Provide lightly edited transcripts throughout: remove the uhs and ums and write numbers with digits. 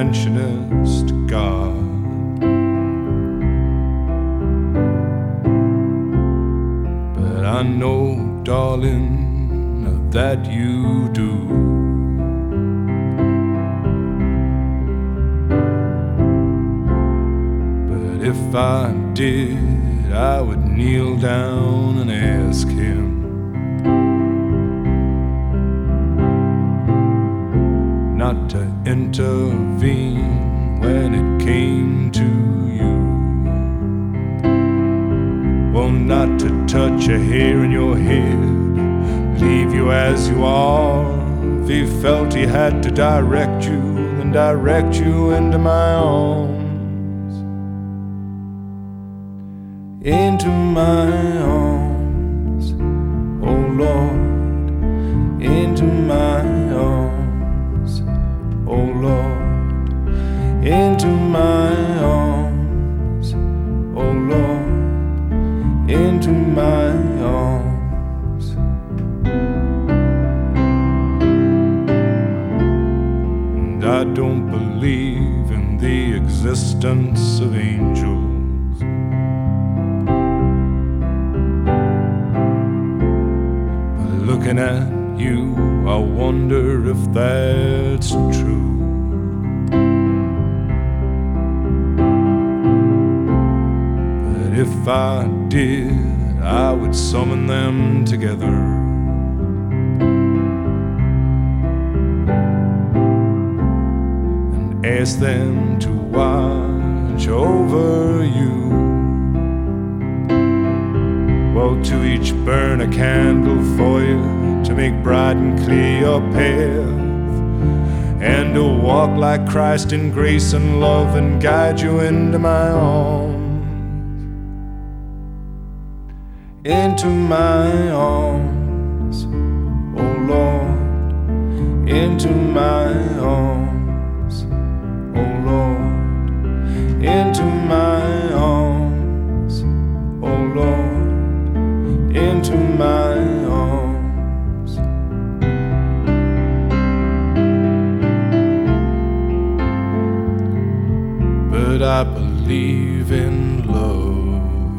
interventionist God. But I know, darling, that you do. But if I did, I would kneel down and ask him not to intervene when it came to you. Well, not to touch a hair in your head, leave you as you are. If he felt he had to direct you, then direct you into my arms. Into my arms, oh Lord, into my arms, oh Lord, into my arms, oh Lord, into my arms. And I don't believe in the existence of angels. Looking at you, I wonder if that's true. But if I did, I would summon them together and ask them to watch over you. Well, to each burn a candle for you, to make bright and clear your path, and to walk like Christ in grace and love and guide you into my arms. Into my arms, oh Lord, into my arms, oh Lord, into my arms, oh Lord, into my arms. But I believe in love,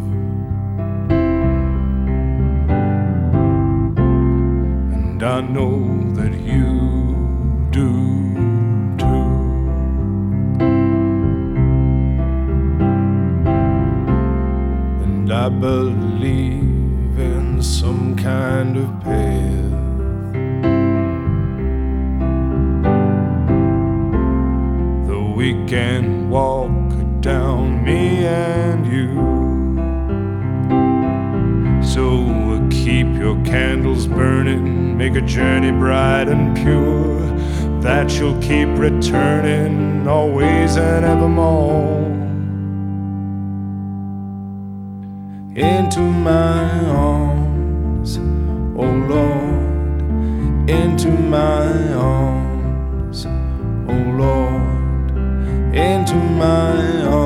and I know that you do too. And I believe in some kind of path that we can walk down, me and you. So keep your candles burning, make a journey bright and pure, that you'll keep returning always and evermore. Into my arms, oh Lord, into my arms, oh Lord, into my arms.